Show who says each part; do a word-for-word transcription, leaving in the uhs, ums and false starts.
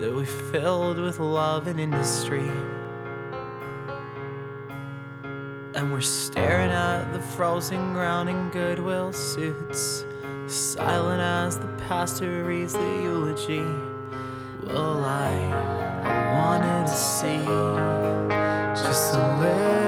Speaker 1: that we filled with love and industry. And we're staring at the frozen ground in Goodwill suits, silent as the pastor reads the eulogy. Well, I wanted to see just a little